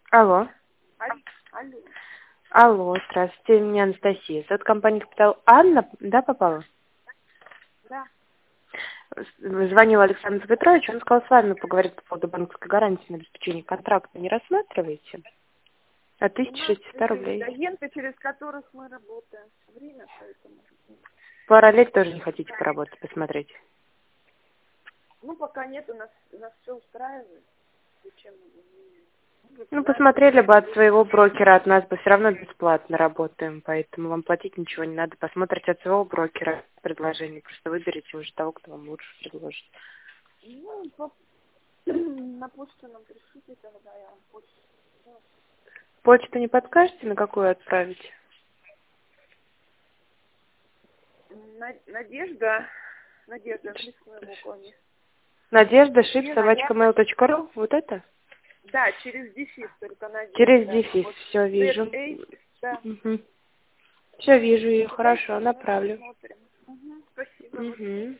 Алло. Алло. Алло, здравствуйте, меня Анастасия. Это компания «Капитал». Анна, да, попала? Да. Звонил Александр Петрович, он сказал с вами поговорить по поводу банковской гарантии на обеспечение контракта. Не рассматриваете? От У нас 1061 есть рублей. агенты, через которых мы работаем. Время, поэтому. Параллель тоже не хотите поработать, посмотреть? Ну, пока нет, у нас все устраивает. Зачем мы будем менять? Мы Ну, выбираем посмотрели бы от лучшие. своего брокера, от нас бы все равно бесплатно работаем, поэтому вам платить ничего не надо. Посмотрите от своего брокера предложение, просто выберите уже того, кто вам лучше предложит. Ну, на почту нам пришлите, тогда я вам почту. Почту не подскажете, на какую отправить? Надежда, английскими буквами. Надежда, шип, Лена, собачка, mail.ru, вот это? да, через дефис, только Через Надежда. дефис, Вот, все вижу. да. Все вижу ее, Куда хорошо, направлю. посмотрим. Спасибо. Угу.